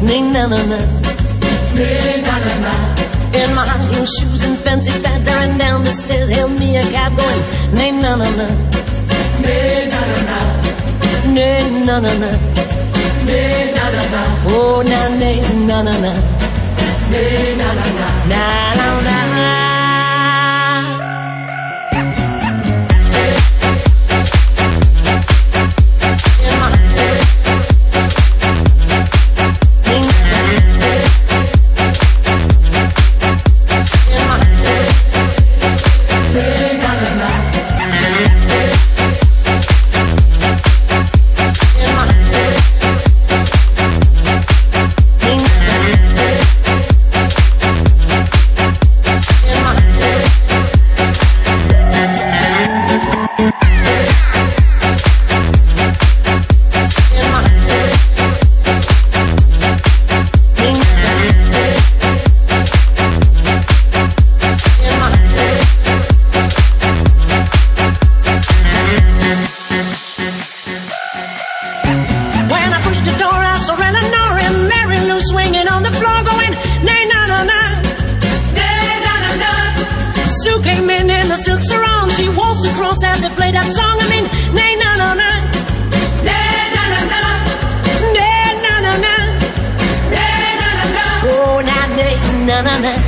nay na na na, nay na na na. In my high heel shoes and fancy fads, I ran down the stairs, hailed me a cab going, nay na na na, nay na na na, nay na na na, nay na na na. Oh na nay na na na, nay na na na, na na na. Na na na.